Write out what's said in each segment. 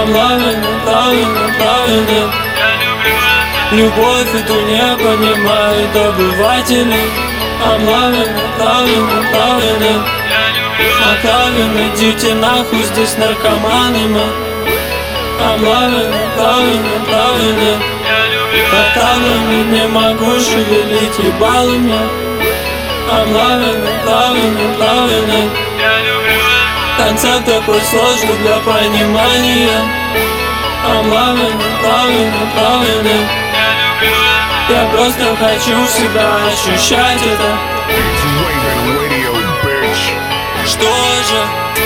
I'm loving it, loving it, loving it. Любовь эту не понимают обыватели. I'm loving it, loving it, loving it. Отлавим, идите нахуй, здесь наркоманы мы. I'm loving it, loving it, loving it. Отлавим, не могу шевелить ебалами. I'm loving it, loving it, loving it. Концепт такой сложный для понимания. I'm loving it, loving it, loving it. Я просто хочу всегда ощущать это. Что же?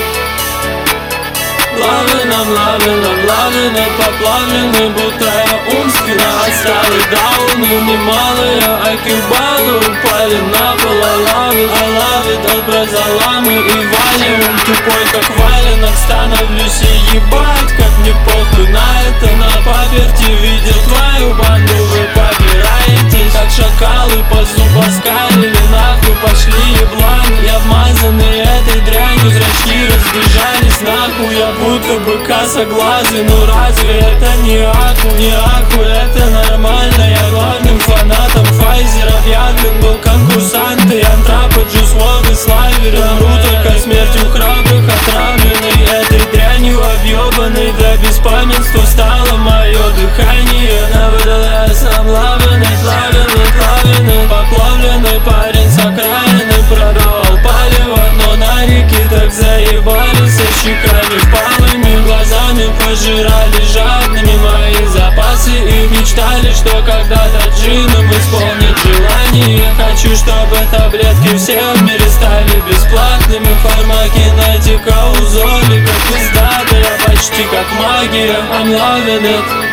Loving, I'm loving, I'm loving it. Поплавленный, будто я умственно отсталый. Дауны немалые, IQ-баллы упали на пол. I love it, образоламы и валим. Тупой как валенок становлюсь и ебать, как мне похуй на это. На паперти видел твою банду, вы побираетесь как шакалы, по зубоскалили, нахуй пошли ебланы. Я вмазанный этой дрянью, зрачки разбежались нахуй. Я будто бы косоглазый, ну разве это не аху, не аху, это нормально. Я главным фанатом Файзера объявлен был конкурсанты. Антрапа, Juice WRLD и Слайвер. Умру только смертью храбрых, отравленный этой дрянью объебанный. До беспамятства стало мое дыхание. Nevertheless, I'm loving it, loving it, loving it. Поплавленный парень с окраины продавал палево, но на реке так заебались, со щеками впалыми, глазами пожирали жадными мои запасы и мечтали, что когда-то джином исполнить желание. Хочу, чтобы таблетки все в мире стали бесплатными. Фармакинетика у Золи как пиздата, я почти как магия. I'm loving it.